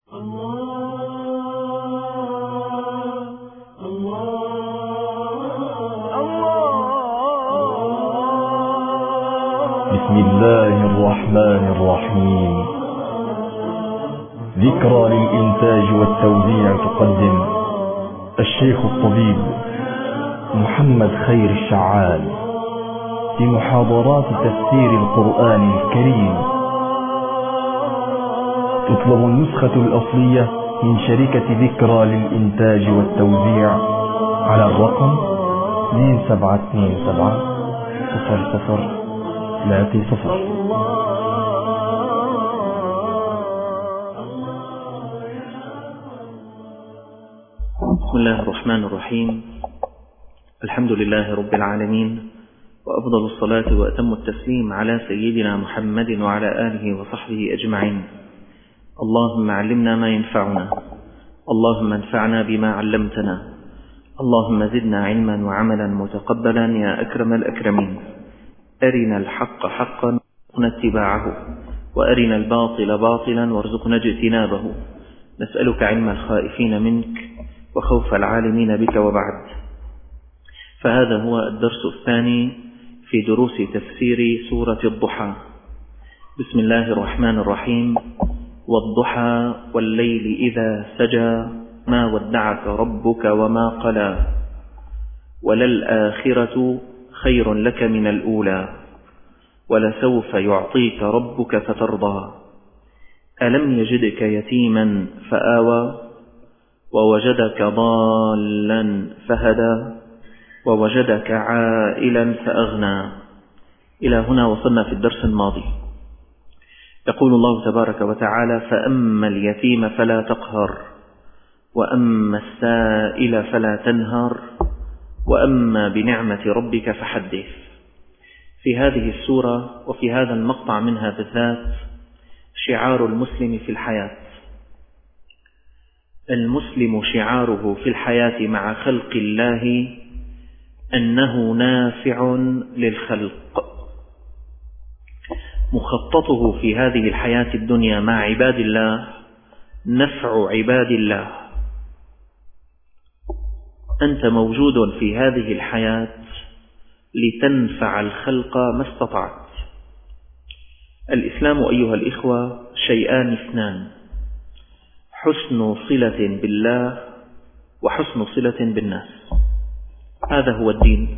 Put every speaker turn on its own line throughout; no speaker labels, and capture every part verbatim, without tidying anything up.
بسم الله الرحمن الرحيم. ذكرى للإنتاج والتوزيع تقدم الشيخ الطبيب محمد خير الشعال في محاضرات تفسير القرآن الكريم. تطلب النسخة الأصلية من شركة ذكرى للإنتاج والتوزيع على الرقم اثنين سبعة اثنين سبعة صفر صفر ثلاثة صفر.
بسم الله الرحمن الرحيم. الحمد لله رب العالمين، وأفضل الصلاة وأتم التسليم على سيدنا محمد وعلى آله وصحبه أجمعين. اللهم علمنا ما ينفعنا، اللهم انفعنا بما علمتنا، اللهم زدنا علما وعملا متقبلا يا أكرم الأكرمين. أرنا الحق حقا وارزقنا اتباعه، وأرنا الباطل باطلا وارزقنا اجتنابه. نسألك علم الخائفين منك وخوف العالمين بك. وبعد، فهذا هو الدرس الثاني في دروس تفسير سورة الضحى. بسم الله الرحمن الرحيم. والضحى والليل إذا سجى ما ودعك ربك وما قلى وللآخرة خير لك من الأولى ولسوف يعطيك ربك فترضى. ألم يجدك يتيما فآوى ووجدك ضالا فهدى ووجدك عائلا فأغنى. إلى هنا وصلنا في الدرس الماضي. يقول الله تبارك وتعالى: فأما اليتيم فلا تقهر، وأما السائل فلا تنهر، وأما بنعمة ربك فحدث. في هذه السورة وفي هذا المقطع منها بالذات شعار المسلم في الحياة. المسلم شعاره في الحياة مع خلق الله أنه نافع للخلق. مخططه في هذه الحياة الدنيا مع عباد الله نفع عباد الله. أنت موجود في هذه الحياة لتنفع الخلق ما استطعت. الإسلام أيها الإخوة شيئان اثنان: حسن صلة بالله وحسن صلة بالناس. هذا هو الدين.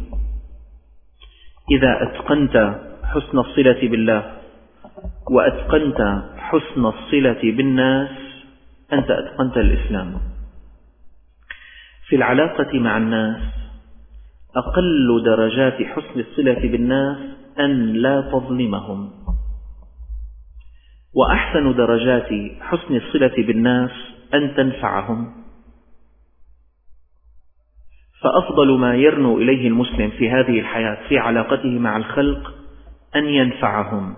إذا أتقنت حسن الصلة بالله وأتقنت حسن الصلة بالناس أنت أتقنت الإسلام. في العلاقة مع الناس أقل درجات حسن الصلة بالناس أن لا تظلمهم، وأحسن درجات حسن الصلة بالناس أن تنفعهم. فأفضل ما يرنو إليه المسلم في هذه الحياة في علاقته مع الخلق أن ينفعهم.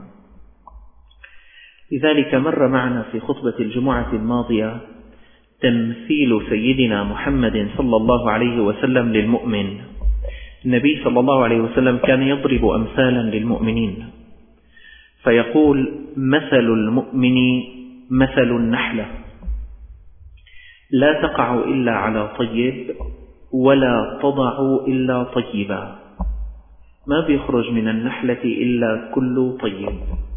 لذلك مر معنا في خطبة الجمعة الماضية تمثيل سيدنا محمد صلى الله عليه وسلم للمؤمن. النبي صلى الله عليه وسلم كان يضرب أمثالا للمؤمنين فيقول: مثل المؤمن مثل النحلة لا تقع إلا على طيب ولا تضع إلا طيبا. ما بيخرج من النحلة إلا كل طيب.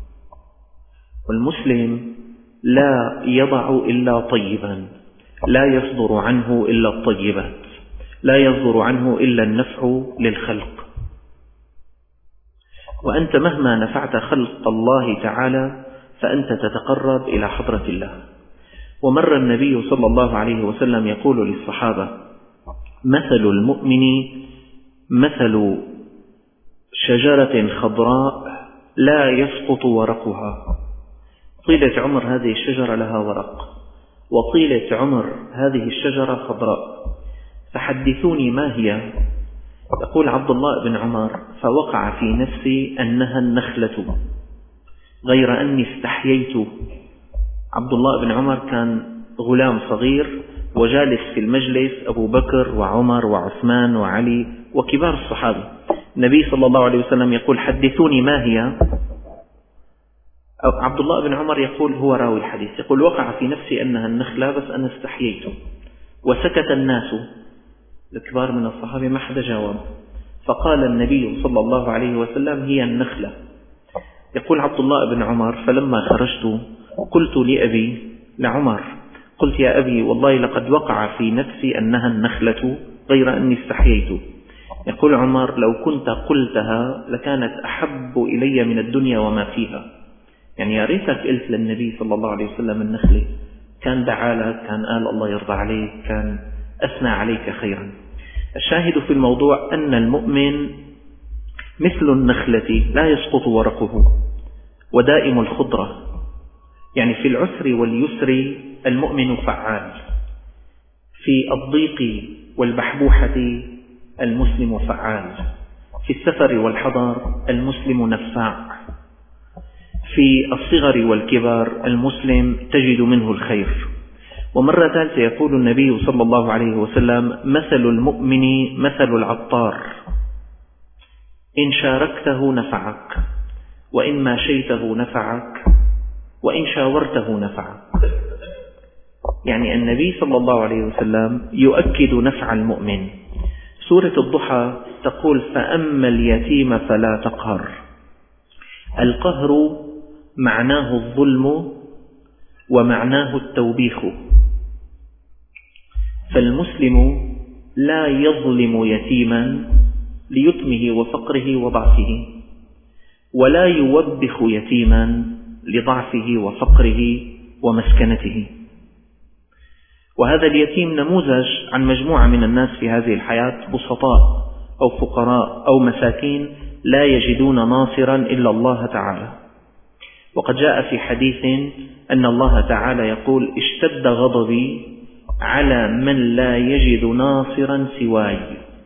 والمسلم لا يضع إلا طيبا، لا يصدر عنه إلا الطيبات، لا يصدر عنه إلا النفع للخلق. وأنت مهما نفعت خلق الله تعالى فأنت تتقرب إلى حضرة الله. ومر النبي صلى الله عليه وسلم يقول للصحابة: مثل المؤمن مثل شجرة خضراء لا يسقط ورقها. طيلة عمر هذه الشجرة لها ورق، وطيلة عمر هذه الشجرة خضراء. فحدثوني ما هي؟ يقول عبد الله بن عمر: فوقع في نفسي أنها النخلة، غير أني استحييت. عبد الله بن عمر كان غلام صغير وجالس في المجلس أبو بكر وعمر وعثمان وعلي وكبار الصحابة. النبي صلى الله عليه وسلم يقول: حدثوني ما هي؟ عبد الله بن عمر يقول، هو راوي الحديث، يقول وقع في نفسي أنها النخلة بس أنا استحييت، وسكت الناس الكبار من الصحابة ما حدا جاوب، فقال النبي صلى الله عليه وسلم هي النخلة. يقول عبد الله بن عمر فلما خرجت قلت لأبي لعمر قلت يا أبي والله لقد وقع في نفسي أنها النخلة غير أني استحييت. يقول عمر لو كنت قلتها لكانت أحب إلي من الدنيا وما فيها، يعني يا ريتك قلت للنبي صلى الله عليه وسلم النخلة، كان دعالك، كان قال الله يرضى عليك، كان أثنى عليك خيرا. الشاهد في الموضوع أن المؤمن مثل النخلة لا يسقط ورقه ودائم الخضرة، يعني في العسر واليسر المؤمن فعال، في الضيق والبحبوحة المسلم فعال، في السفر والحضر المسلم نفاع، في الصغر والكبار المسلم تجد منه الخير. ومرة ثالثة يقول النبي صلى الله عليه وسلم مثل المؤمن مثل العطار، إن شاركته نفعك، وإن ماشيته نفعك، وإن شاورته نفعك. يعني النبي صلى الله عليه وسلم يؤكد نفع المؤمن. سورة الضحى تقول فأما اليتيم فلا تقهر. القهر معناه الظلم ومعناه التوبيخ، فالمسلم لا يظلم يتيما ليتمه وفقره وضعفه، ولا يوبخ يتيما لضعفه وفقره ومسكنته. وهذا اليتيم نموذج عن مجموعة من الناس في هذه الحياة، بسطاء أو فقراء أو مساكين لا يجدون ناصرا إلا الله تعالى. وقد جاء في حديث أن الله تعالى يقول اشتد غضبي على من لا يجد ناصرا سواي.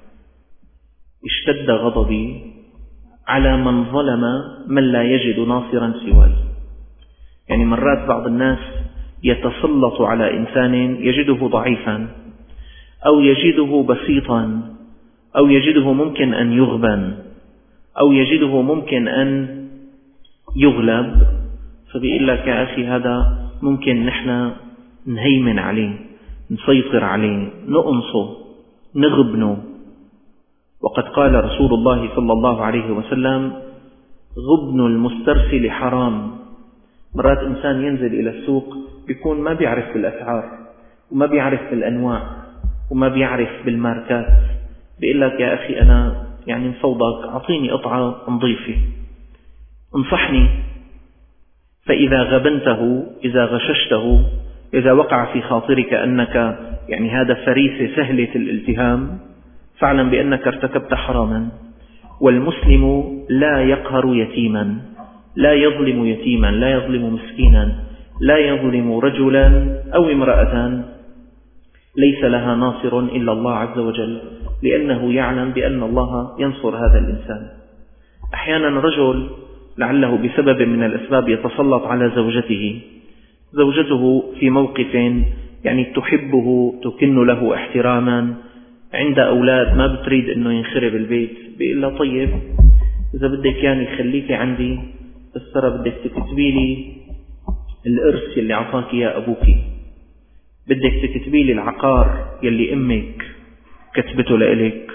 اشتد غضبي على من ظلم من لا يجد ناصرا سواي. يعني مرات بعض الناس يتسلط على إنسان يجده ضعيفا أو يجده بسيطا أو يجده ممكن أن يغبن أو يجده ممكن أن يغلب، فبيقول لك يا أخي هذا ممكن نحن نهيمن عليه، نسيطر عليه، نقنصه، نغبنه. وقد قال رسول الله صلى الله عليه وسلم غبن المسترسل حرام. مرات إنسان ينزل إلى السوق بيكون ما بيعرف بالأسعار وما بيعرف بالأنواع وما بيعرف بالماركات، بيقول لك يا أخي أنا يعني مفوضك أعطيني قطعة نظيفة، انصحني. فإذا غبنته، إذا غششته، إذا وقع في خاطرك أنك يعني هذا فريسة سهلة الالتهام، فاعلم بأنك ارتكبت حراما. والمسلم لا يقهر يتيما، لا يظلم يتيما، لا يظلم مسكينا، لا يظلم رجلا أو امرأة ليس لها ناصر إلا الله عز وجل، لأنه يعلم بأن الله ينصر هذا الإنسان. أحيانا رجل لعله بسبب من الأسباب يتسلط على زوجته، زوجته في موقف يعني تحبه، تكن له احتراما، عند أولاد ما بتريد أنه ينخرب البيت، بيقول له طيب إذا بدك يعني خليكي عندي، بس ترى بدك تكتبي لي الإرث يلي عطاك يا أبوك، بدك تكتبي لي العقار يلي أمك كتبته لإلك.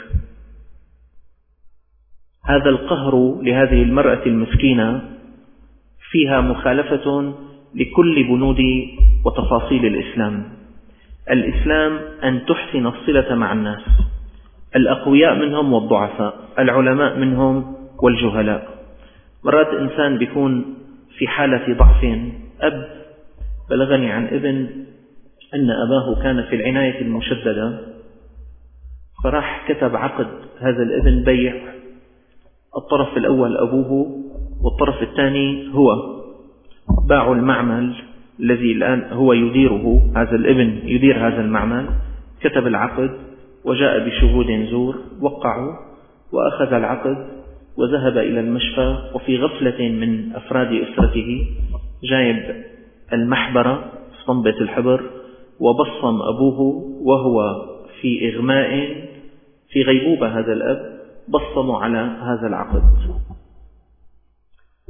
هذا القهر لهذه المرأة المسكينة فيها مخالفة لكل بنود وتفاصيل الإسلام. الإسلام أن تحسن الصلة مع الناس، الأقوياء منهم والضعفاء، العلماء منهم والجهلاء. مرات إنسان بيكون في حالة ضعف. أب بلغني عن ابن أن أباه كان في العناية المشددة، فراح كتب عقد هذا الابن بيع، الطرف الأول أبوه والطرف الثاني هو، باعوا المعمل الذي الآن هو يديره، هذا الابن يدير هذا المعمل، كتب العقد وجاء بشهود زور، وقعوا وأخذ العقد وذهب إلى المشفى، وفي غفلة من أفراد أسرته جايب المحبرة صنبة الحبر وبصم أبوه وهو في إغماء في غيبوبة، هذا الأب بصموا على هذا العقد.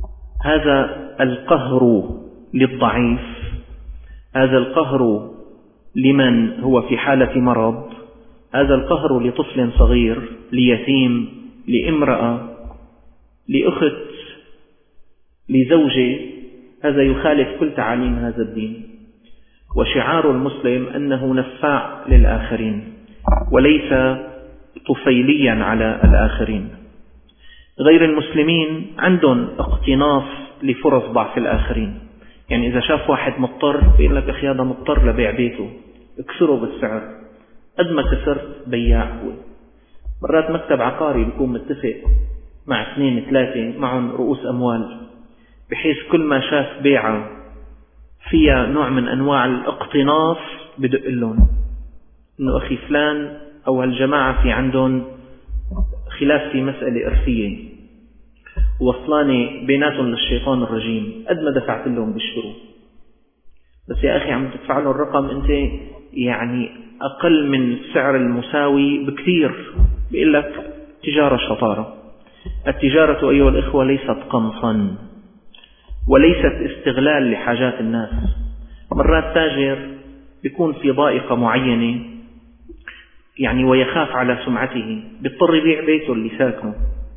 هذا القهر للضعيف، هذا القهر لمن هو في حالة مرض، هذا القهر لطفل صغير، ليتيم، لامرأة، لأخت، لزوجة، هذا يخالف كل تعاليم هذا الدين. وشعار المسلم أنه نفاع للآخرين وليس طفيليا على الآخرين. غير المسلمين عندهم اقتناص لفرص ضعف الآخرين، يعني إذا شاف واحد مضطر بيقول لك أخي هذا مضطر لبيع بيته، اكسره بالسعر، قد ما كسرت بياع هو. مرات مكتب عقاري بيكون متفق مع اثنين ثلاثة معهم رؤوس أموال، بحيث كل ما شاف بيعة فيها نوع من أنواع الاقتناص بدق لهم إنه أخي فلان أو هالجماعة في عندهم خلاف في مسألة إرثية وصلاني بيناتهم للشيطان الرجيم، قد ما دفعت لهم بيشتروا، بس يا أخي عم تدفع له الرقم أنت يعني أقل من السعر المساوي بكثير. بيقول لك تجارة شطارة. التجارة أيها الإخوة ليست قنصا وليست استغلال لحاجات الناس. مرات تاجر بيكون في ضائقة معينة يعني ويخاف على سمعته، بيضطر يبيع بيته اللي ساكنه،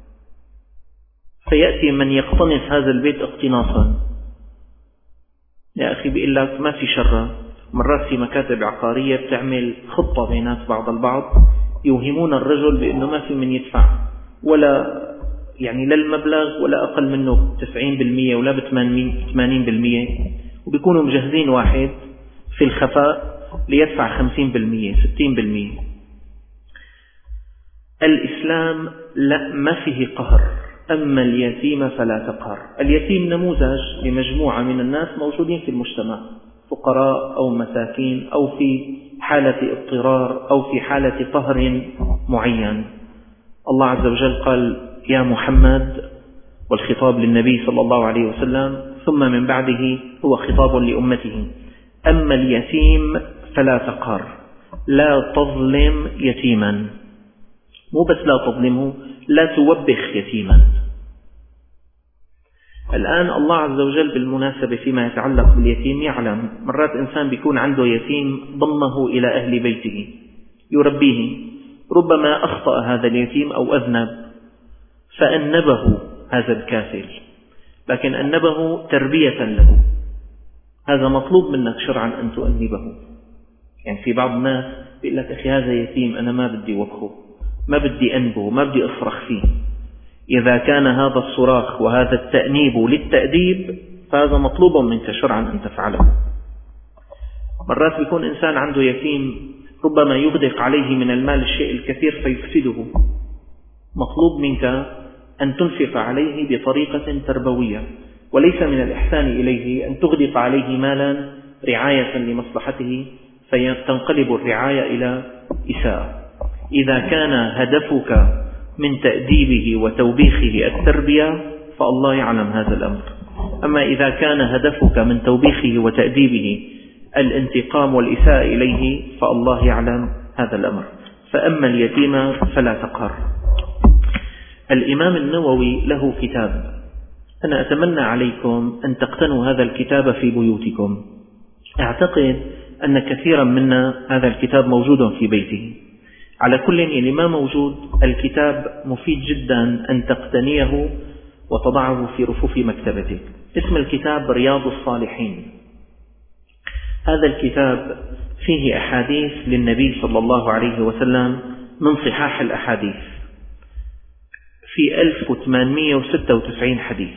فيأتي من يقتنص هذا البيت اقتناصا. يا أخي بيقول لك ما في شرة. مرات في مكاتب عقارية بتعمل خطة بينات بعض البعض يوهمون الرجل بأنه ما في من يدفع ولا يعني لا المبلغ ولا أقل منه تسعين بالمئة ولا بثمانين بالمئة، وبيكونوا مجهزين واحد في الخفاء ليدفع خمسين بالمئة ستين بالمئة. الإسلام لا ما فيه قهر. أما اليتيم فلا تقهر. اليتيم نموذج لمجموعة من الناس موجودين في المجتمع، فقراء أو مساكين أو في حالة اضطرار أو في حالة قهر معين. الله عز وجل قال يا محمد، والخطاب للنبي صلى الله عليه وسلم، ثم من بعده هو خطاب لأمته: أما اليتيم فلا تقهر، لا تظلم يتيما. مو بس لا تظلمه، لا توبخ يتيما. الآن الله عز وجل بالمناسبة فيما يتعلق باليتيم يعلم مرات إنسان بيكون عنده يتيم ضمه إلى أهل بيته يربيه، ربما أخطأ هذا اليتيم أو أذنب فأنبه هذا الكافل، لكن أنبه تربية له. هذا مطلوب منك شرعا أن تؤنبه. يعني في بعض الناس بيقول لك أخي هذا يتيم أنا ما بدي وبخه، ما بدي أنبه، ما بدي أصرخ فيه. إذا كان هذا الصراخ وهذا التأنيب للتأديب فهذا مطلوب منك شرعا أن تفعله. مرات يكون إنسان عنده يتيم ربما يغدق عليه من المال الشيء الكثير فيفسده، مطلوب منك أن تنفق عليه بطريقة تربوية، وليس من الإحسان إليه أن تغدق عليه مالا رعاية لمصلحته فتنقلب الرعاية إلى إساءة. إذا كان هدفك من تأديبه وتوبيخه التربية فالله يعلم هذا الأمر. أما إذا كان هدفك من توبيخه وتأديبه الانتقام والإساءة إليه فالله يعلم هذا الأمر. فأما اليتيم فلا تقهر. الإمام النووي له كتاب، أنا أتمنى عليكم أن تقتنوا هذا الكتاب في بيوتكم. أعتقد أن كثيرا منا هذا الكتاب موجود في بيته. على كل اللي ما موجود الكتاب مفيد جدا أن تقتنيه وتضعه في رفوف مكتبتك. اسم الكتاب رياض الصالحين. هذا الكتاب فيه أحاديث للنبي صلى الله عليه وسلم من صحاح الأحاديث، في ألف وثمانمئة وستة وتسعين حديث.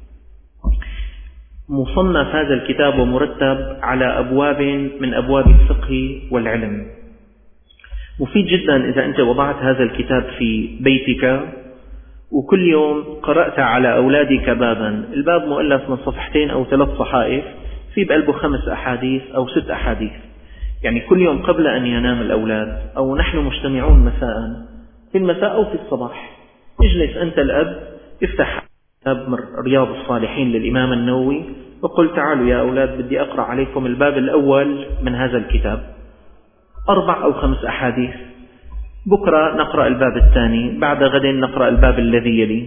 مصنف هذا الكتاب ومرتب على أبواب من أبواب الفقه والعلم. مفيد جدا إذا أنت وضعت هذا الكتاب في بيتك وكل يوم قرأت على أولادك بابا، الباب مؤلف من صفحتين أو ثلاث صحائف، في بقلبه خمس أحاديث أو ست أحاديث. يعني كل يوم قبل أن ينام الأولاد أو نحن مجتمعون مساء، في المساء أو في الصباح، اجلس أنت الأب افتح كتاب رياض الصالحين للإمام النووي وقل تعالوا يا أولاد بدي أقرأ عليكم الباب الأول من هذا الكتاب، أربع أو خمس أحاديث. بكرة نقرأ الباب الثاني، بعد غد نقرأ الباب الذي يلي،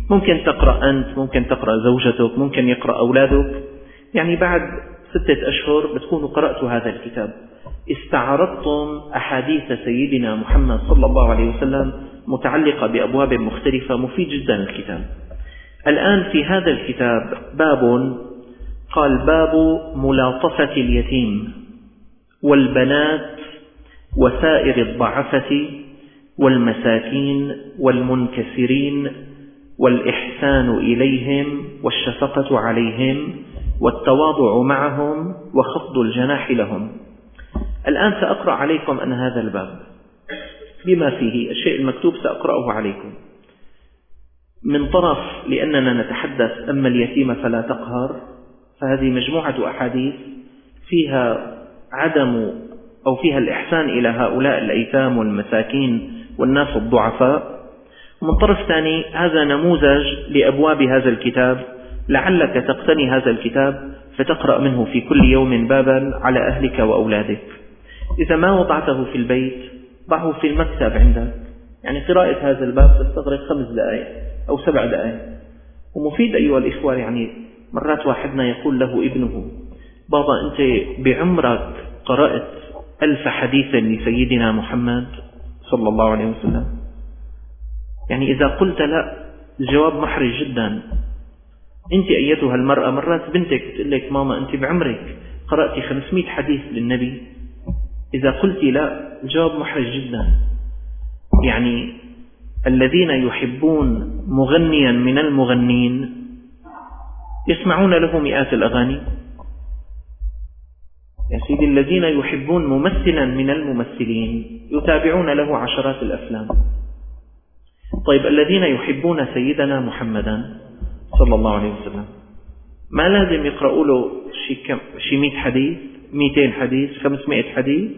ممكن تقرأ أنت، ممكن تقرأ زوجتك، ممكن يقرأ أولادك. يعني بعد ستة أشهر بتكونوا قرأتوا هذا الكتاب، استعرضتم أحاديث سيدنا محمد صلى الله عليه وسلم متعلقة بأبواب مختلفة. مفيد جدا الكتاب. الآن في هذا الكتاب باب قال: باب ملاطفة اليتيم والبنات وسائر الضعفة والمساكين والمنكسرين والإحسان إليهم والشفقة عليهم والتواضع معهم وخفض الجناح لهم. الآن سأقرأ عليكم أن هذا الباب بما فيه الشيء المكتوب سأقرأه عليكم. من طرف لأننا نتحدث أما اليتيم فلا تقهر، فهذه مجموعة أحاديث فيها عدم أو فيها الإحسان إلى هؤلاء الأيتام والمساكين والناس الضعفاء. ومن طرف ثاني هذا نموذج لأبواب هذا الكتاب، لعلك تقتني هذا الكتاب فتقرأ منه في كل يوم بابا على أهلك وأولادك. إذا ما وضعته في البيت ضعه في المكتب عندك. يعني قراءة هذا الباب تستغرق خمس دقائق أو سبع دقائق، ومفيد أيها الإخوة. يعني مرات واحدنا يقول له ابنه: بابا أنت بعمرك قرأت ألف حديث لسيدنا محمد صلى الله عليه وسلم؟ يعني إذا قلت لا الجواب محرج جدا. أنت أيتها المرأة مرات بنتك تقول لك: ماما أنت بعمرك قرأتي خمسمائة حديث للنبي؟ إذا قلت لا الجواب محرج جدا. يعني الذين يحبون مغنيا من المغنين يسمعون له مئات الأغاني. يا سيدي الذين يحبون ممثلا من الممثلين يتابعون له عشرات الأفلام. طيب الذين يحبون سيدنا محمدا صلى الله عليه وسلم ما لازم يقرأوا له شي مئة حديث، مئتين حديث، خمسمائة حديث؟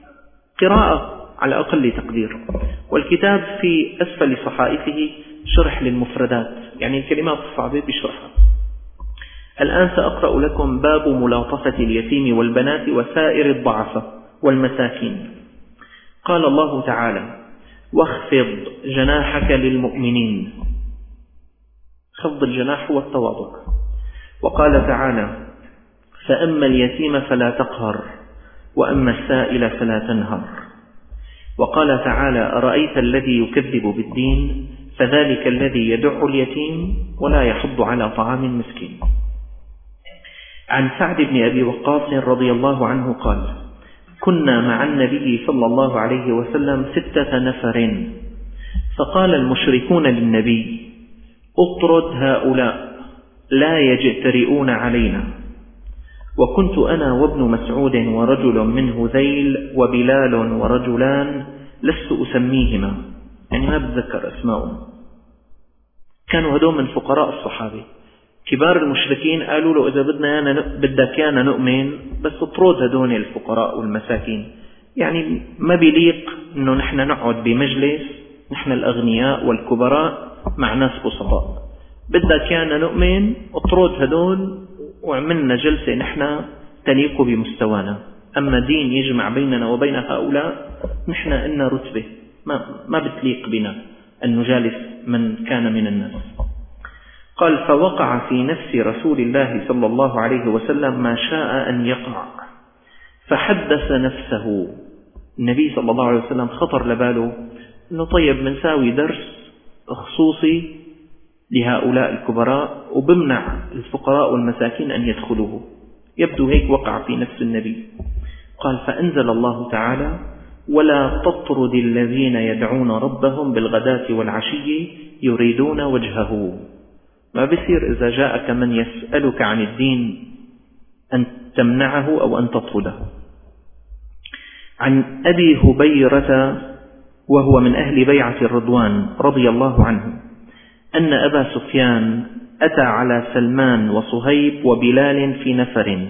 قراءة على أقل تقدير. والكتاب في أسفل صحائفه شرح للمفردات، يعني الكلمات الصعبة بشرحها. الآن سأقرأ لكم باب ملاطفة اليتيم والبنات وسائر الضعفة والمساكين. قال الله تعالى: واخفض جناحك للمؤمنين. خفض الجناح هو التواضع. وقال تعالى: فأما اليتيم فلا تقهر وأما السائل فلا تنهر. وقال تعالى: أرأيت الذي يكذب بالدين فذلك الذي يدع اليتيم ولا يحض على طعام المسكين. عن سعد بن أبي وقاص رضي الله عنه قال: كنا مع النبي صلى الله عليه وسلم ستة نفر، فقال المشركون للنبي: اطرد هؤلاء لا يجترئون علينا. وكنت أنا وابن مسعود ورجل من هذيل وبلال ورجلان لست أسميهما، يعني ما بتذكر أسماءهم. كانوا هدول من فقراء الصحابة. كبار المشركين قالوا له: إذا بدنا يانا بدك يانا نؤمن بس اطرد هدول الفقراء والمساكين. يعني ما بيليق إنه نحن نقعد بمجلس نحن الأغنياء والكبراء مع ناس بسطاء. بدك يانا نؤمن اطرد هدول وعملنا جلسة نحن تليق بمستوانا. أما دين يجمع بيننا وبين هؤلاء نحن إلنا رتبة ما, ما بتليق بنا أن نجالس من كان من الناس. قال: فوقع في نفس رسول الله صلى الله عليه وسلم ما شاء أن يقع، فحدث نفسه. النبي صلى الله عليه وسلم خطر لباله أنه طيب منساوي درس خصوصي لهؤلاء الكبراء وبمنع الفقراء والمساكين أن يدخلوه. يبدو هيك وقع في نفس النبي. قال: فأنزل الله تعالى: ولا تطرد الذين يدعون ربهم بالغداة والعشي يريدون وجهه. ما بيصير إذا جاءك من يسألك عن الدين أن تمنعه أو أن تطرده. عن أبي هبيرة وهو من أهل بيعة الرضوان رضي الله عنه أن أبا سفيان أتى على سلمان وصهيب وبلال في نفر.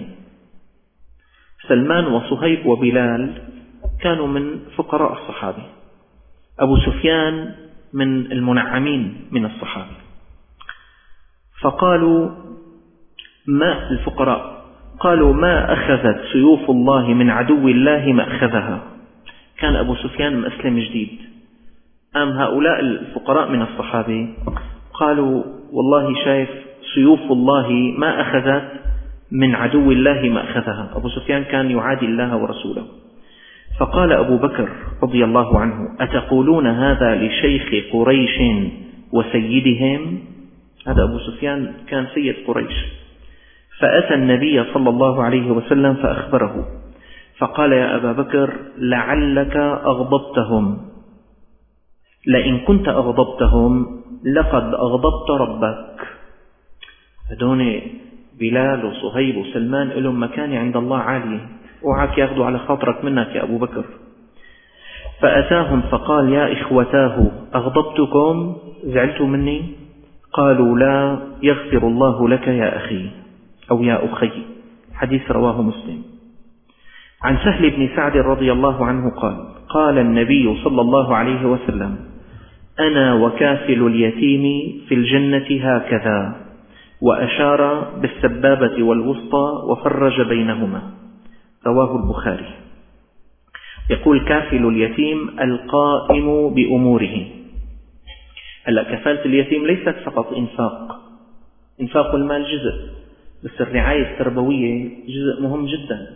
سلمان وصهيب وبلال كانوا من فقراء الصحابة، أبو سفيان من المنعمين من الصحابة. فقالوا: ما الفقراء قالوا: ما أخذت سيوف الله من عدو الله ما أخذها. كان أبو سفيان مسلم جديد. أم هؤلاء الفقراء من الصحابة قالوا والله شايف سيوف الله ما أخذت من عدو الله ما أخذها. أبو سفيان كان يعادي الله ورسوله. فقال أبو بكر رضي الله عنه: أتقولون هذا لشيخ قريش وسيدهم؟ هذا أبو سفيان كان سيد قريش. فأتى النبي صلى الله عليه وسلم فأخبره، فقال: يا أبا بكر لعلك أغضبتهم، لئن كنت أغضبتهم لقد أغضبت ربك. هدون بلال وصهيب وسلمان لهم مكانة عند الله عالية، اوعاك ياخذوا على خاطرك منك يا أبو بكر. فأتاهم فقال: يا إخوتاه أغضبتكم؟ زعلتوا مني؟ قالوا: لا، يغفر الله لك يا أخي أو يا أخي. حديث رواه مسلم. عن سهل بن سعد رضي الله عنه قال: قال النبي صلى الله عليه وسلم: أنا وكافل اليتيم في الجنة هكذا، وأشار بالسبابة والوسطى وفرج بينهما. رواه البخاري. يقول: كافل اليتيم القائم بأموره. هلا كفالة اليتيم ليست فقط إنفاق، إنفاق المال جزء، بس الرعاية التربوية جزء مهم جدا.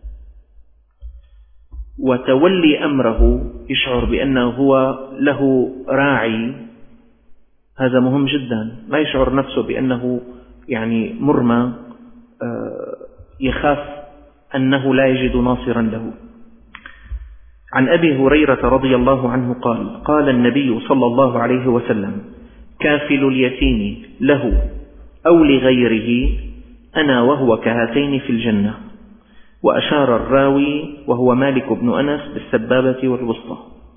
وتولي أمره، يشعر بأنه هو له راعي، هذا مهم جدا. ما يشعر نفسه بأنه يعني مرمى يخاف أنه لا يجد ناصرا له. عن أبي هريرة رضي الله عنه قال: قال النبي صلى الله عليه وسلم: كافل اليتيم له أو لغيره أنا وهو كهاتين في الجنة. وأشار الراوي وهو مالك بن أنس بالسبابة والوسطى.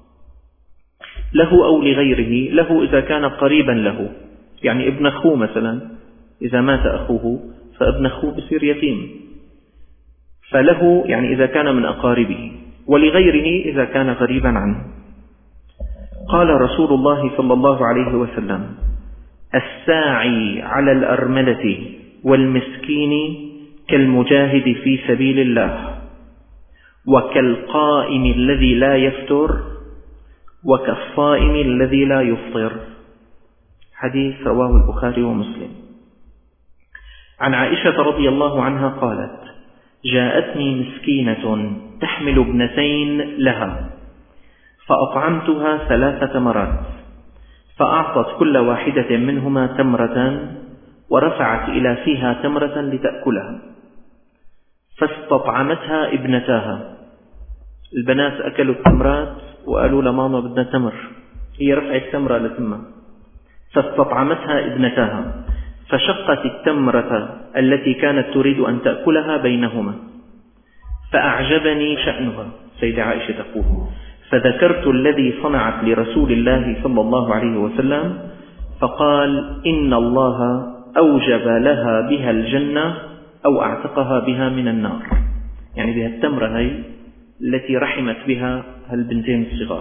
له أو لغيره، له إذا كان قريبا له، يعني ابن أخوه مثلا، إذا مات أخوه فابن أخوه بصير يتيم، فله يعني إذا كان من أقاربه، ولغيره إذا كان غريبا عنه. قال رسول الله صلى الله عليه وسلم: الساعي على الأرملة والمسكين كالمجاهد في سبيل الله، وكالقائم الذي لا يفتر، وكالصائم الذي لا يفطر. حديث رواه البخاري ومسلم. عن عائشة رضي الله عنها قالت: جاءتني مسكينة تحمل ابنتين لها، فأطعمتها ثلاث تمرات، فأعطت كل واحدة منهما تمرة، ورفعت إلى فيها تمرة لتأكلها، فاستطعمتها ابنتاها. البنات أكلوا التمرات وقالوا لماما بدنا تمر، هي رفعت تمرة لتمها، فاستطعمتها ابنتاها، فشقت التمرة التي كانت تريد أن تأكلها بينهما، فأعجبني شأنها. سيدة عائشة تقول: فذكرت الذي صنعت لرسول الله صلى الله عليه وسلم، فقال: إن الله أوجب لها بها الجنة أو أعتقها بها من النار، يعني بها التمرة هي التي رحمت بها هالبنتين الصغار.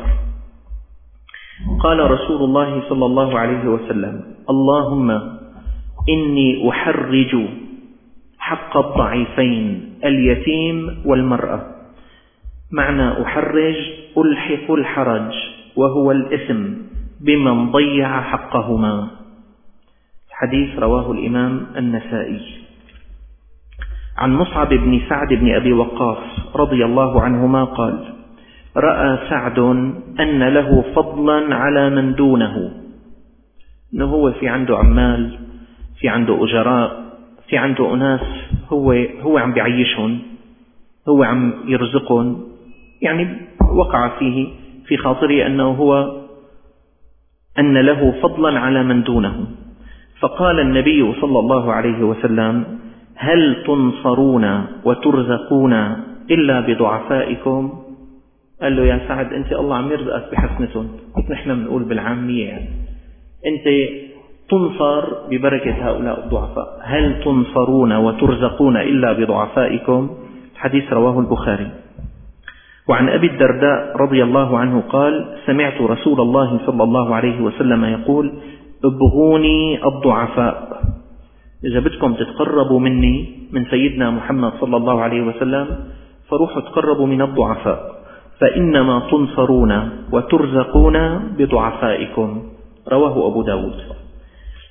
قال رسول الله صلى الله عليه وسلم: اللهم إني أحرج حق الضعيفين اليتيم والمرأة. معنى أحرج ألحق الحرج وهو الإثم بمن ضيع حقهما. حديث رواه الإمام النسائي. عن مصعب بن سعد بن أبي وقاص رضي الله عنهما قال: رأى سعد أن له فضلا على من دونه، أنه هو في عنده عمال، في عنده أجراء، في عنده أناس هو هو عم بيعيشهم، هو عم يرزقهم، يعني وقع فيه في خاطره أنه هو أن له فضلا على من دونه. فقال النبي صلى الله عليه وسلم: هل تنصرون وترزقون إلا بضعفائكم؟ قال له: يا سعد أنت الله عم يرزقك بحسنتهم، مثل نحن بنقول بالعامية، يعني أنت تنصر ببركة هؤلاء الضعفاء. هل تنصرون وترزقون إلا بضعفائكم؟ حديث رواه البخاري. وعن أبي الدرداء رضي الله عنه قال: سمعت رسول الله صلى الله عليه وسلم يقول: ابغوني الضعفاء. إذا بدكم تتقربوا مني من سيدنا محمد صلى الله عليه وسلم فروحوا تقربوا من الضعفاء، فإنما تنصرون وترزقون بضعفائكم. رواه أبو داود.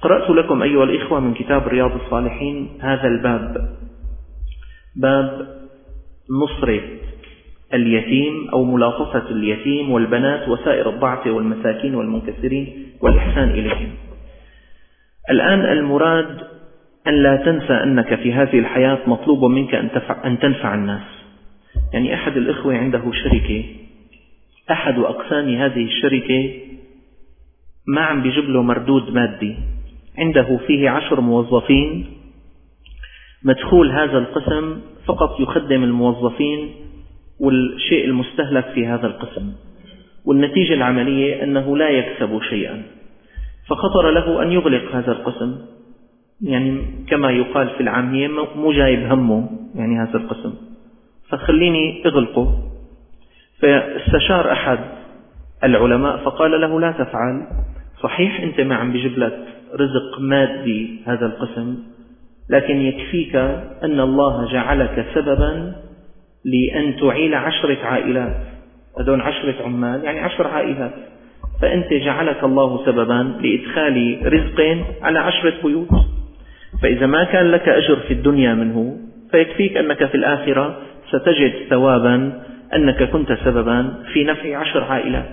قرأت لكم أيها الإخوة من كتاب رياض الصالحين هذا الباب، باب نصرة اليتيم أو ملاطفة اليتيم والبنات وسائر الضعف والمساكين والمنكسرين والإحسان إليهم. الآن المراد أن لا تنسى أنك في هذه الحياة مطلوب منك أن, أن تنفع الناس. يعني أحد الإخوة عنده شركة، أحد أقسام هذه الشركة ما عم بيجيب له مردود مادي، عنده فيه عشر موظفين، مدخول هذا القسم فقط يخدم الموظفين والشيء المستهلك في هذا القسم، والنتيجة العملية أنه لا يكسب شيئا، فخطر له أن يغلق هذا القسم، يعني كما يقال في العامية مو جايب همه يعني هذا القسم، فخليني اغلقه. فاستشار أحد العلماء فقال له لا تفعل، صحيح أنت ما عم بيجيب لك رزق مادي هذا القسم، لكن يكفيك أن الله جعلك سببا لأن تعيل عشرة عائلات، هذول عشرة عمال يعني عشر عائلات، فأنت جعلك الله سببا لإدخال رزق على عشرة بيوت، فإذا ما كان لك أجر في الدنيا منه فيكفيك أنك في الآخرة ستجد ثوابا أنك كنت سببا في نفع عشر عائلات.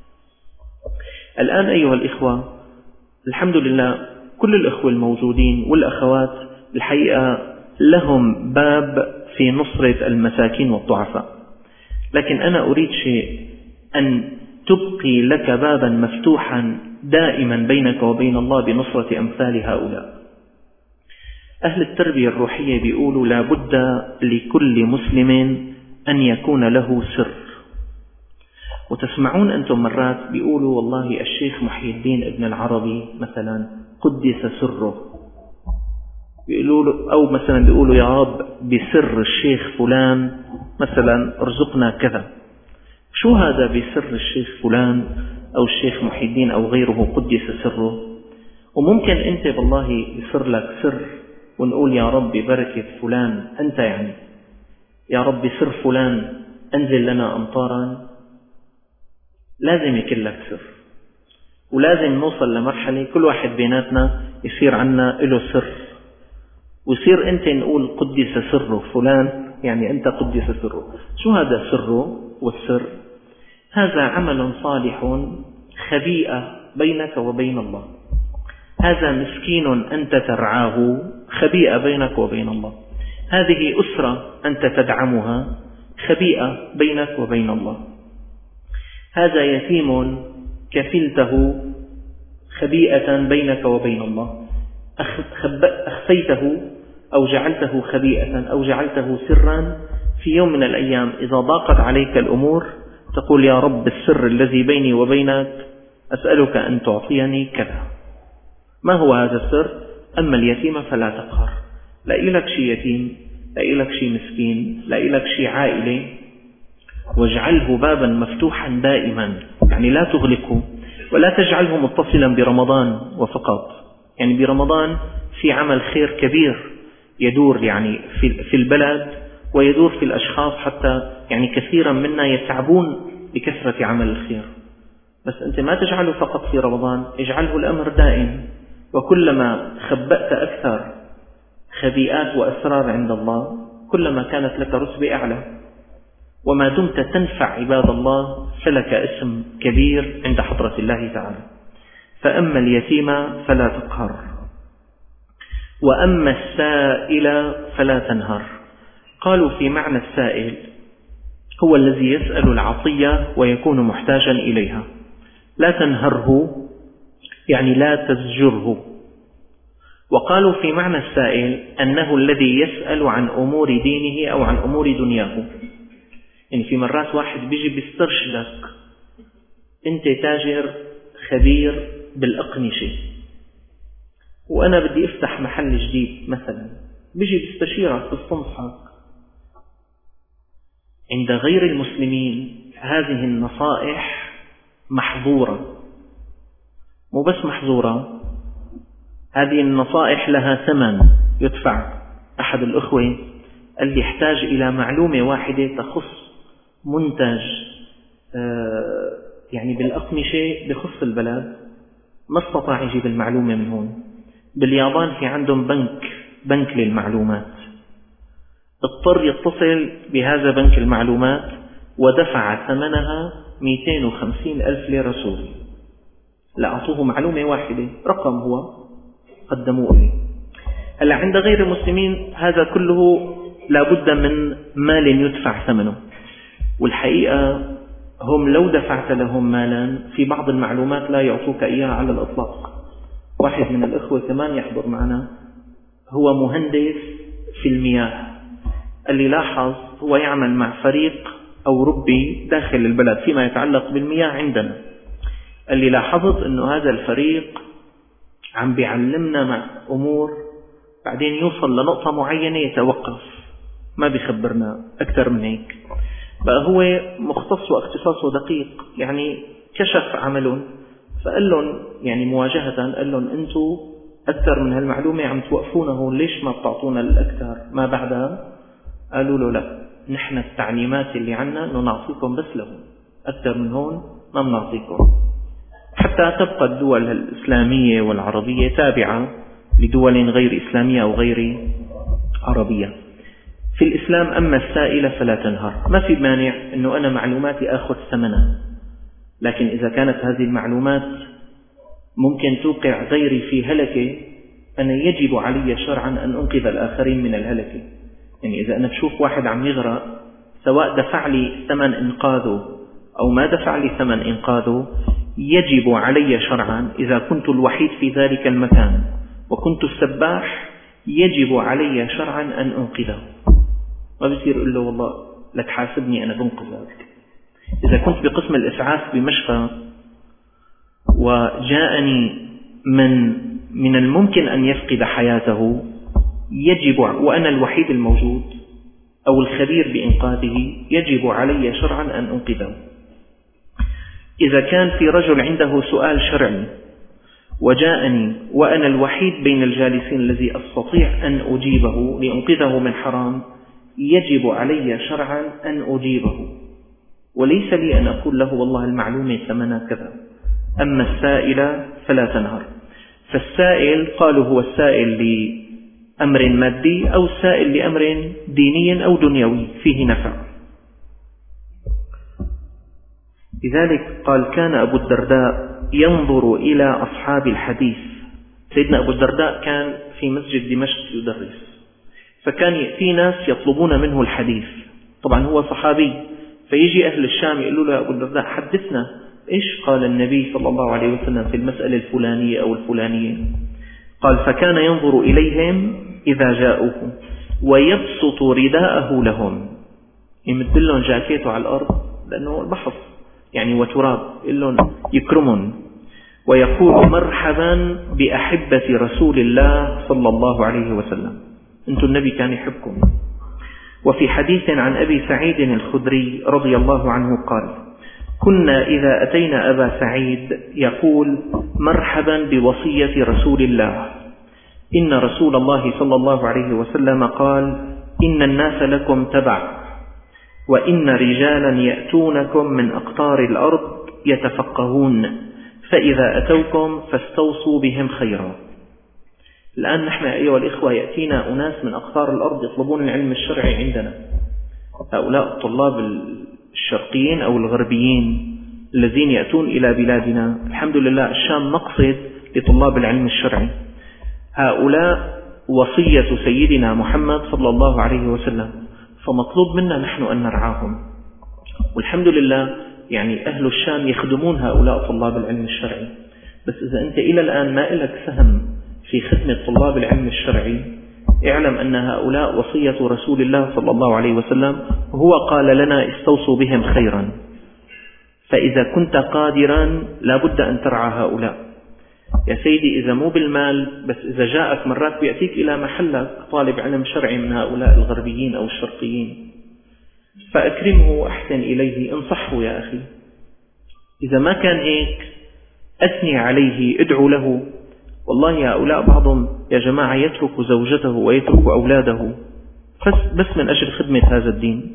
الآن أيها الإخوة، الحمد لله كل الإخوة الموجودين والأخوات الحقيقة لهم باب في نصرة المساكين والضعفاء، لكن أنا أريد شيء، أن تبقي لك بابا مفتوحا دائما بينك وبين الله بنصرة أمثال هؤلاء. أهل التربية الروحية بيقولوا لا بد لكل مسلم أن يكون له سر، وتسمعون أنتم مرات بيقولوا والله الشيخ محي الدين ابن العربي مثلا قدس سره، بيقولوا أو مثلا بيقولوا يا رب بسر الشيخ فلان مثلا ارزقنا كذا. شو هذا بسر الشيخ فلان أو الشيخ محي الدين أو غيره قدس سره؟ وممكن أنت بالله يصير لك سر ونقول يا رب ببركة فلان أنت، يعني يا رب بسر فلان أنزل لنا أمطارا. لازم يكون لك سر، ولازم نوصل لمرحلة كل واحد بيناتنا يصير عنا له سر، ويصير أنت نقول قدس سره فلان، يعني أنت قدس سره. شو هذا سره والسر؟ هذا عمل صالح خبيئة بينك وبين الله، هذا مسكين أنت ترعاه خبيئة بينك وبين الله، هذه أسرة أنت تدعمها خبيئة بينك وبين الله، هذا يتيم كفلته خبيئة بينك وبين الله، أخفيته أو جعلته خبيئة أو جعلته سرا، في يوم من الأيام إذا ضاقت عليك الأمور تقول يا رب السر الذي بيني وبينك أسألك أن تعطيني كذا. ما هو هذا السر؟ أما اليتيم فلا تقهر، لا إلك شي يتيم، لا إلك شي مسكين، لا إلك شي عائلة، واجعله بابا مفتوحا دائما، يعني لا تغلقه، ولا تجعله متصلا برمضان وفقط. يعني برمضان في عمل خير كبير يدور يعني في البلد ويدور في الأشخاص، حتى يعني كثيرا منا يتعبون بكثرة عمل الخير، بس أنت ما تجعله فقط في رمضان، اجعله الأمر دائم، وكلما خبأت أكثر خبيئات وأسرار عند الله كلما كانت لك رتبة أعلى، وما دمت تنفع عباد الله فلك اسم كبير عند حضرة الله تعالى. فأما اليتيم فلا تقهر، وأما السائل فلا تنهر. قالوا في معنى السائل هو الذي يسأل العطية ويكون محتاجا إليها، لا تنهره يعني لا تزجره. وقالوا في معنى السائل أنه الذي يسأل عن أمور دينه أو عن أمور دنياه، يعني في مرات واحد بيجي بيسترشدك، أنت تاجر خبير بالأقنشة وأنا بدي أفتح محل جديد مثلا، بيجي بيستشيرك بيستنصحك. عند غير المسلمين هذه النصائح محظورة، مو بس محظورة، هذه النصائح لها ثمن يدفع. أحد الأخوة قال لي يحتاج إلى معلومة واحدة تخص منتج يعني بالأقمشة بخص البلد، ما استطاع يجيب المعلومة من هون، باليابان في عندهم بنك بنك للمعلومات، اضطر يتصل بهذا بنك المعلومات ودفع ثمنها مئتين وخمسين ألف ليرة سوري لأعطوه معلومة واحدة، رقم هو قدموه لي. هلا عند غير المسلمين هذا كله لابد من مال يدفع ثمنه، والحقيقة هم لو دفعت لهم مالا في بعض المعلومات لا يعطوك إياها على الإطلاق. واحد من الإخوة كمان يحضر معنا هو مهندس في المياه، اللي لاحظ هو يعمل مع فريق أوروبي داخل البلد فيما يتعلق بالمياه عندنا، اللي لاحظت أنه هذا الفريق عم بيعلمنا مع أمور بعدين يوصل لنقطة معينة يتوقف، ما بيخبرنا أكثر من هيك. بقى هو مختص واختصاصه دقيق، يعني كشف عملهم فقال لهم يعني مواجهة قال لهم أنتوا أكثر من هالمعلومة عم توقفونه، ليش ما بتعطونا الأكثر ما بعدها؟ قالوا له لا، نحن التعليمات اللي عنا أنه نعطيكم بس لهم، أكثر من هون ما بنعطيكم، حتى تبقى الدول الإسلامية والعربية تابعة لدول غير إسلامية أو غير عربية. في الإسلام أما السائلة فلا تنهر، ما في مانع أنه أنا معلوماتي أخذ ثمنها، لكن إذا كانت هذه المعلومات ممكن توقع غيري في هلكة، أنا يجب علي شرعا أن أنقذ الآخرين من الهلكة. يعني إذا أنا بشوف واحد عم يغرق، سواء دفع لي ثمن إنقاذه أو ما دفع لي ثمن إنقاذه، يجب علي شرعا إذا كنت الوحيد في ذلك المكان وكنت السباح، يجب علي شرعا أن أنقذه. ما بيصير أقول له والله لك حاسبني أنا بنقذك. إذا كنت بقسم الإسعاف بمشفى وجاءني من من الممكن أن يفقد حياته، يجب وأنا الوحيد الموجود أو الخبير بإنقاذه، يجب علي شرعا أن أنقذه. إذا كان في رجل عنده سؤال شرعي وجاءني وأنا الوحيد بين الجالسين الذي أستطيع أن أجيبه لأنقذه من حرام، يجب علي شرعا أن أجيبه، وليس لي أن أقول له والله المعلومة ثمنها كذا. أما السائل فلا تنهر. فالسائل قالوا هو السائل لأمر مادي أو السائل لأمر ديني أو دنيوي فيه نفع. لذلك قال كان أبو الدرداء ينظر إلى أصحاب الحديث. سيدنا أبو الدرداء كان في مسجد دمشق يدرس، فكان يأتي ناس يطلبون منه الحديث، طبعا هو صحابي، فيجي أهل الشام يقولوا له أبو الدرداء حدثنا إيش قال النبي صلى الله عليه وسلم في المسألة الفلانية أو الفلانية. قال فكان ينظر إليهم إذا جاءوه ويبسط رداءه لهم، يمد لهم جاكيته على الأرض لأنه البحث يعني وتراب، يقول لهم يكرمون، ويقول مرحبا بأحبة رسول الله صلى الله عليه وسلم، أنتم النبي كان يحبكم. وفي حديث عن أبي سعيد الخدري رضي الله عنه قال كنا إذا أتينا أبا سعيد يقول مرحبا بوصية رسول الله، إن رسول الله صلى الله عليه وسلم قال إن الناس لكم تبع، وإن رجالا يأتونكم من أقطار الأرض يتفقهون، فإذا أتوكم فاستوصوا بهم خيرا. الآن نحن أيها الإخوة يأتينا أناس من أقطار الأرض يطلبون العلم الشرعي عندنا، هؤلاء الطلاب الشرقيين أو الغربيين الذين يأتون إلى بلادنا. الحمد لله الشام مقصد لطلاب العلم الشرعي. هؤلاء وصية سيدنا محمد صلى الله عليه وسلم، فمطلوب منا نحن أن نرعاهم. والحمد لله يعني أهل الشام يخدمون هؤلاء طلاب العلم الشرعي. بس إذا أنت إلى الآن ما لك سهم في خدمة طلاب العلم الشرعي، اعلم أن هؤلاء وصية رسول الله صلى الله عليه وسلم، هو قال لنا استوصوا بهم خيرا. فإذا كنت قادرا لابد أن ترعى هؤلاء. يا سيدي إذا مو بالمال بس، إذا جاءك مرات بيأتيك إلى محلك طالب علم شرعي من هؤلاء الغربيين أو الشرقيين، فأكرمه وأحسن إليه، انصحه يا أخي. إذا ما كان هيك أثني عليه، ادعو له. والله هؤلاء بعضهم يا جماعة يترك زوجته ويترك أولاده بس من أجل خدمة هذا الدين.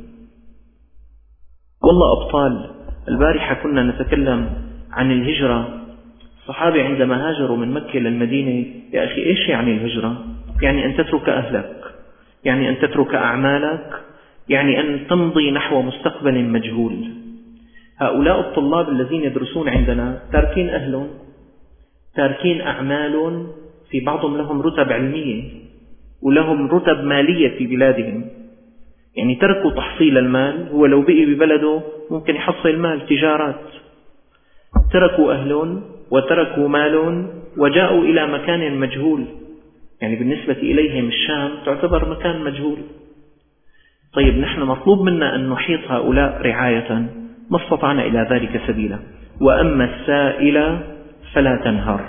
والله أبطال. البارحة كنا نتكلم عن الهجرة، الصحابة عندما هاجروا من مكة للمدينة، يا أخي إيش يعني الهجرة؟ يعني أن تترك أهلك، يعني أن تترك أعمالك، يعني أن تمضي نحو مستقبل مجهول. هؤلاء الطلاب الذين يدرسون عندنا تاركين أهلهم، تاركين أعمال، في بعضهم لهم رتب علمية ولهم رتب مالية في بلادهم، يعني تركوا تحصيل المال. هو لو بقي ببلده ممكن يحصل مال تجارات. تركوا أهلهم وتركوا مال وجاءوا إلى مكان مجهول، يعني بالنسبة إليهم الشام تعتبر مكان مجهول. طيب نحن مطلوب منا أن نحيط هؤلاء رعاية، ما استطعنا إلى ذلك سبيلا. وأما السائل فلا تنهر.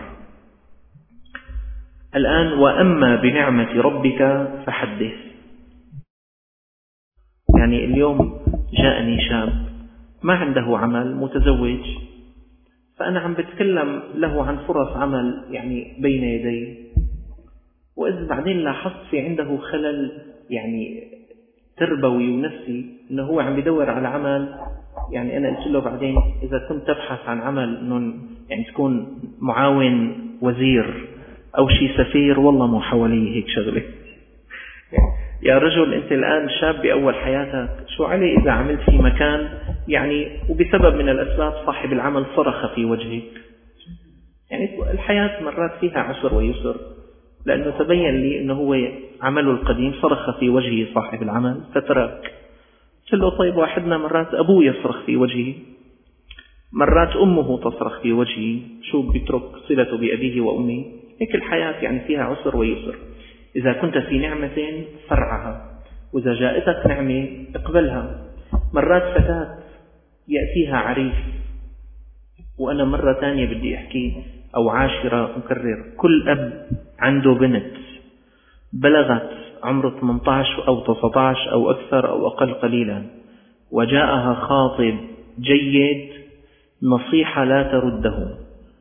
الآن وأما بنعمة ربك فحدث. يعني اليوم جاءني شاب ما عنده عمل، متزوج، فأنا عم بتكلم له عن فرص عمل يعني بين يدي، وإذ بعدين لاحظت في عنده خلل يعني تربوي ونفسي، إنه هو عم بدور على عمل. يعني أنا قلت له بعدين إذا كنت تبحث عن عمل إنه يعني تكون معاون وزير أو شي سفير، والله مو حوالي هيك شغلة. يا رجل أنت الآن شاب بأول حياتك، شو علي إذا عملت في مكان يعني وبسبب من الأسباب صاحب العمل صرخ في وجهك؟ يعني الحياة مرات فيها عسر ويسر، لأنه تبين لي أنه هو عمله القديم صرخ في وجهه صاحب العمل فترك. قلت له طيب واحدنا مرات أبوه يصرخ في وجهه، مرات أمه تصرخ في وجهه، شو بيترك صلته بأبيه وأمه؟ هيك الحياة يعني فيها عسر ويسر. إذا كنت في نعمة فرعها، وإذا جاءتك نعمة اقبلها. مرات فتاة يأتيها عريس، وأنا مرة ثانية بدي أحكي أو عاشرة مكرر، كل أب عنده بنت بلغت عمر ثمانية عشر أو تسعة عشر أو أكثر أو أقل قليلا، وجاءها خاطب جيد، نصيحة لا ترده.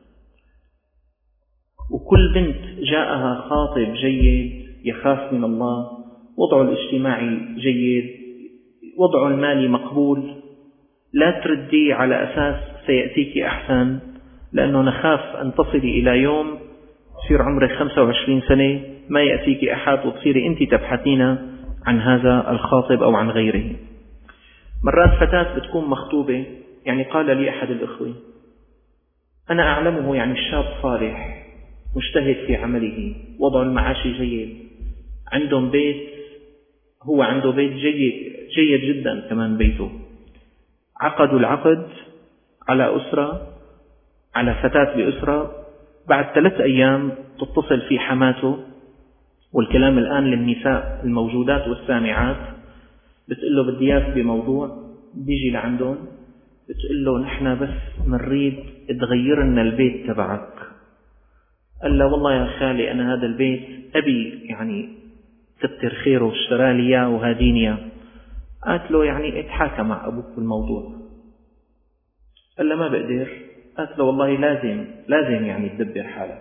وكل بنت جاءها خاطب جيد يخاف من الله، وضعه الاجتماعي جيد، وضعه المالي مقبول، لا تردي على أساس سيأتيك أحسن، لأنه نخاف أن تصلي إلى يوم تصير عمرك خمسة وعشرين سنة ما يأتيك أحد وتصيري أنت تبحثين عن هذا الخاطب أو عن غيره. مرات فتاة بتكون مخطوبة، يعني قال لي أحد الإخوة أنا أعلمه يعني الشاب صالح مجتهد في عمله، وضع المعاشي جيد، عندهم بيت، هو عنده بيت جيد جيد جدا كمان بيته. عقدوا العقد على أسرة، على فتاة بأسرة. بعد ثلاث أيام تتصل في حماته، والكلام الآن للنساء الموجودات والسامعات، بتقول له بدي إياك بموضوع. بيجي لعندهم بتقول له نحن بس نريد تغير لنا البيت تبعك. قال له والله يا خالي أنا هذا البيت أبي يعني كتر خيره اشترى لي اياه وهاديني اياه. قالت له يعني اتحاكى مع أبوك بالموضوع. قال له ما بقدر. قالت له والله لازم لازم يعني تدبر حالك.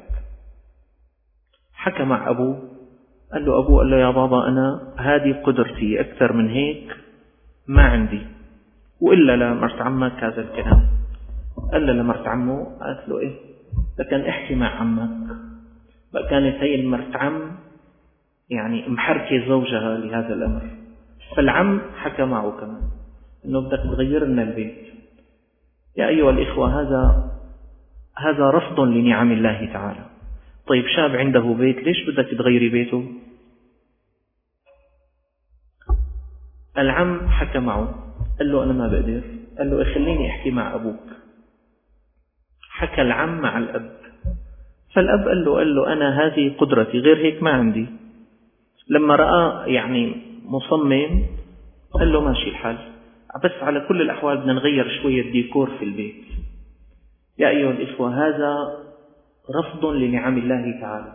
حكى مع أبوه. قال له أبوه قال له يا بابا أنا هذه قدرتي، أكثر من هيك ما عندي. وإلا لمرت عمك هذا الكلام. قال له لمرت عمه. قالت له إيه لكن احكي مع عمك. بقى كانت هي المرت عم يعني محركة زوجها لهذا الأمر. فالعم حكى معه كمان إنه بدك تغير لنا البيت. يا أيها الإخوة هذا هذا رفض لنعم الله تعالى. طيب شاب عنده بيت ليش بدك تغيري بيته؟ العم حكى معه قال له أنا ما بقدر. قال له خليني أحكي مع أبوك. حكى العم مع الأب. فالأب قال له قال له أنا هذه قدرتي، غير هيك ما عندي. لما رأى يعني مصمم قال له ماشي الحال، بس على كل الأحوال بدنا نغير شوية ديكور في البيت. يا أيها الإخوة هذا رفض لنعم الله تعالى.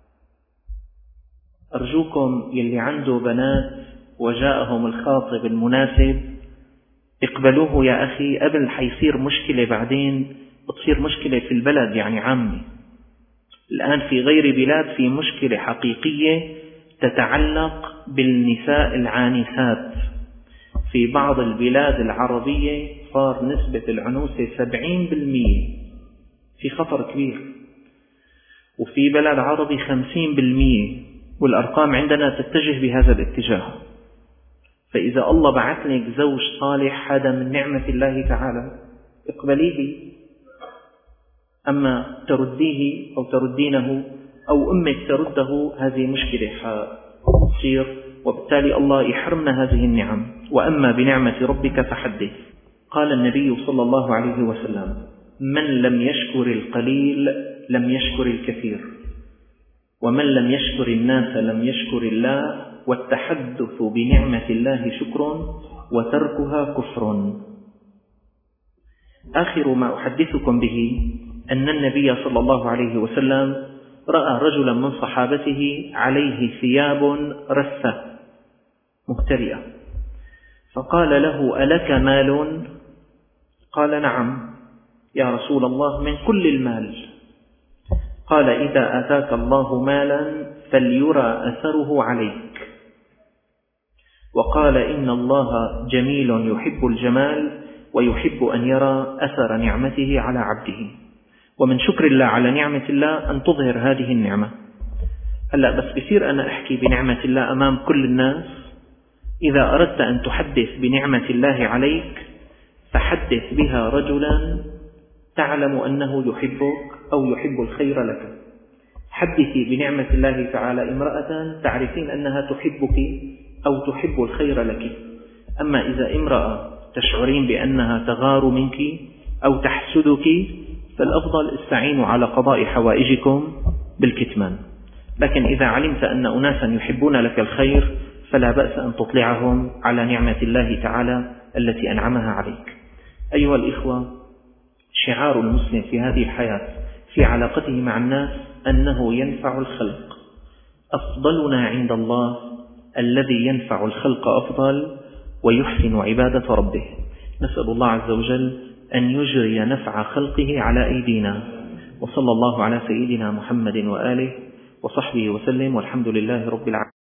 أرجوكم يلي عنده بنات وجاءهم الخاطب المناسب اقبلوه يا أخي، قبل حيصير مشكلة بعدين بتصير مشكلة في البلد يعني عامة. الآن في غير بلاد في مشكلة حقيقية تتعلق بالنساء العانسات. في بعض البلاد العربية صار نسبة العنوسة سبعين بالمئة في خطر كبير. وفي بلد عربي خمسين بالمئة، والأرقام عندنا تتجه بهذا الاتجاه. فإذا الله بعث لك زوج صالح هذا من نعمة الله تعالى، اقبليه. أما ترديه أو تردينه أو أمك ترده، هذه مشكلة حتصير، وبالتالي الله يحرمنا هذه النعم. وأما بنعمة ربك فحدث. قال النبي صلى الله عليه وسلم: من لم يشكر القليل لم يشكر الكثير، ومن لم يشكر الناس لم يشكر الله، والتحدث بنعمة الله شكر وتركها كفر. آخر ما أحدثكم به أن النبي صلى الله عليه وسلم رأى رجلا من صحابته عليه ثياب رثة مهترئة، فقال له: ألك مال؟ قال: نعم يا رسول الله، من كل المال. قال: إذا آتاك الله مالا فليرى أثره عليك. وقال: إن الله جميل يحب الجمال ويحب أن يرى أثر نعمته على عبده. ومن شكر الله على نعمة الله أن تظهر هذه النعمة. هلأ بس بصير أنا أحكي بنعمة الله أمام كل الناس. إذا أردت أن تحدث بنعمة الله عليك فحدث بها رجلا تعلم أنه يحبك أو يحب الخير لك. حدثي بنعمة الله تعالى امرأة تعرفين أنها تحبك أو تحب الخير لك. أما إذا امرأة تشعرين بأنها تغار منك أو تحسدك، فالأفضل استعينوا على قضاء حوائجكم بالكتمان. لكن إذا علمت أن أناسا يحبون لك الخير فلا بأس أن تطلعهم على نعمة الله تعالى التي أنعمها عليك. أيها الإخوة، شعار المسلم في هذه الحياة في علاقته مع الناس أنه ينفع الخلق. أفضلنا عند الله الذي ينفع الخلق أفضل ويحسن عبادة ربه. نسأل الله عز وجل أن يجري نفع خلقه على أيدينا. وصلى الله على سيدنا محمد وآله وصحبه وسلم، والحمد لله رب العالمين.